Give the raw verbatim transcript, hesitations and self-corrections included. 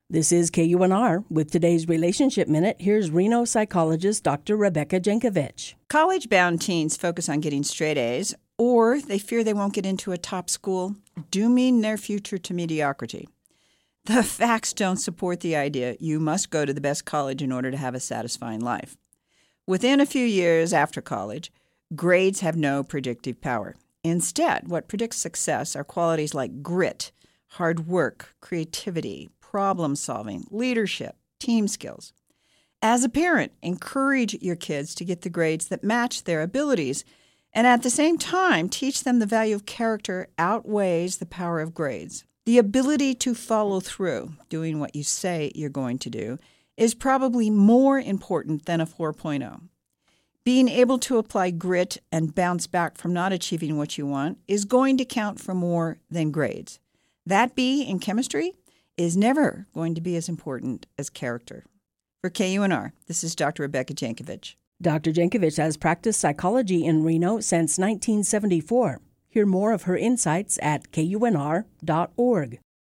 This is K U N R. With today's Relationship Minute, here's Reno psychologist Doctor Rebecca Jankovic. College-bound teens focus on getting straight A's, or they fear they won't get into a top school, dooming their future to mediocrity. The facts don't support the idea you must go to the best college in order to have a satisfying life. Within a few years after college, grades have no predictive power. Instead, what predicts success are qualities like grit, hard work, creativity, problem-solving, leadership, team skills. As a parent, encourage your kids to get the grades that match their abilities, and at the same time, teach them the value of character outweighs the power of grades. The ability to follow through, doing what you say you're going to do, is probably more important than a four point oh. Being able to apply grit and bounce back from not achieving what you want is going to count for more than grades. That B in chemistry is never going to be as important as character. For K U N R, this is Doctor Rebecca Jankovic. Doctor Jankovic has practiced psychology in Reno since nineteen seventy-four. Hear more of her insights at K U N R dot org.